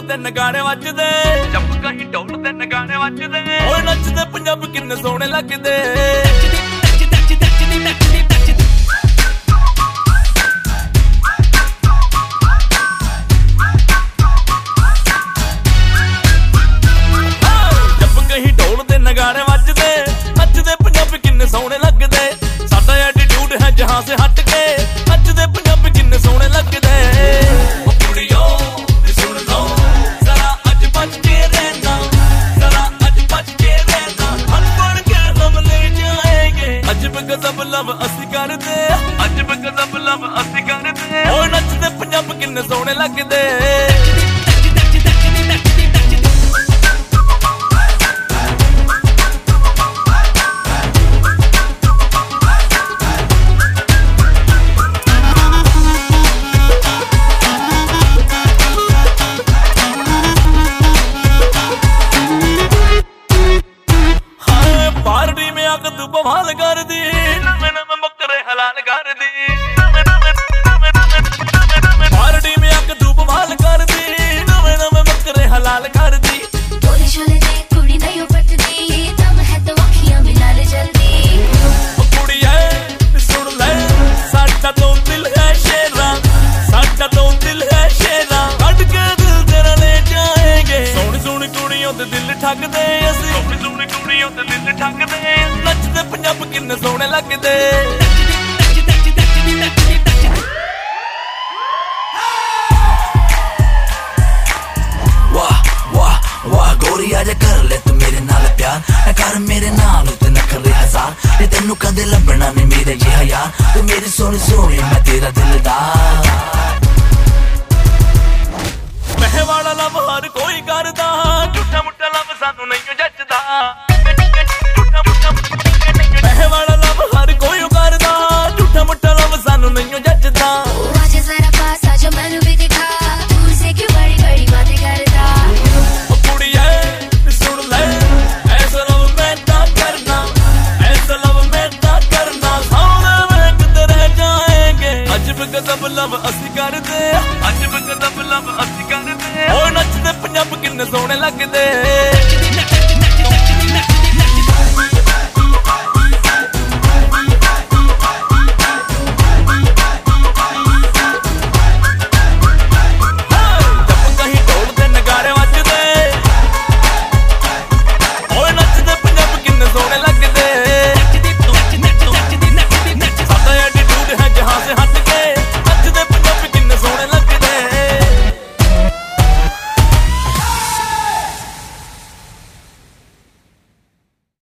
ते नगाड़े वजदे, जब कहीं ढोल ते नगाड़े वजदे, ओए नचदे पंजाबी किन्ने सोहणे लगदे। जब कहीं ढोल ते नगाड़े वजदे, नचदे पंजाबी किन्ने सोहणे लगदे। साडा एटीट्यूड है जहां से हट के, नचदे पंजाबी किन्ने सोहणे लगदे। गजब लव असी करदे, अजब गजब लव असी करदे, ओए नचदे पंजाब किन्ने सोहणे लगदे। पार्टी में आके तू बवाल कर दी, नवे नवे बकरे हलाल कर दी। पार्टी में आके तू बवाल कर दी, नवे नवे बकरे हलाल कर दी। बोले शोले दे कुड़ी नहीं पटदी, दम है तो अखियां भी लाल जल्दी। ओ कुड़िए सुन ले, साडा तो दिल है शेरा, साडा तो दिल है शेरा, कट के दिल तेरा ले जाएंगे। सोहनी सोहनी कुड़ियों ते दिल ठगदे असी, सोहनी सोहनी कुड़ियों ते दिल ठगदे। नचदे पंजाब किन्ने सोहणे लगदे। वाह वाह वाह गोरी आजा कर ले तू मेरे नाल प्यार, कर मेरे नाल ते नखरे हजार, ते तेनू कदे लभना नहीं मेरे जिहा यार। तू मेरी सोहनी सोहनी मैं तेरा दिलदार। मैं वाला लव हर कोई करदा, झूठा मुट्ठा लव सानू नहीं जचदा।